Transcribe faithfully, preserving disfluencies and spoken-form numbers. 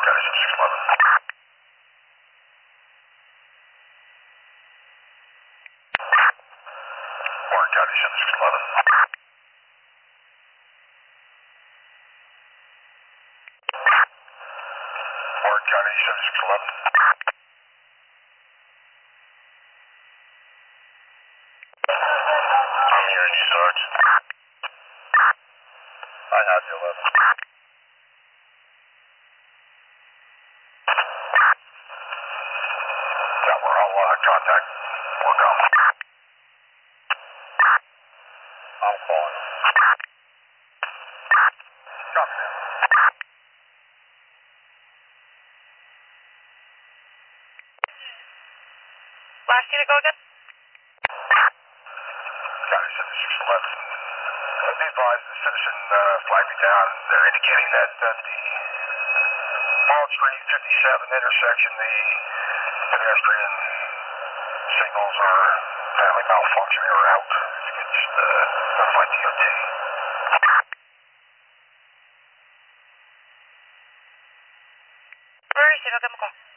County six eleven. Warren County six eleven. Warren County six eleven. I'm hearing you, Sarge. I have the eleven. Yeah, we're all uh, contact. Work on. I'm calling. Copy that. Last unit, go again? County six eleven. Uh, be advised, the citizen uh, flagged me down. They're indicating that uh, the Ball Street fifty-seven intersection, the pedestrian signals are apparently malfunctioning or out. If you could just uh, notify D O T. Where is it? I'll give him a call.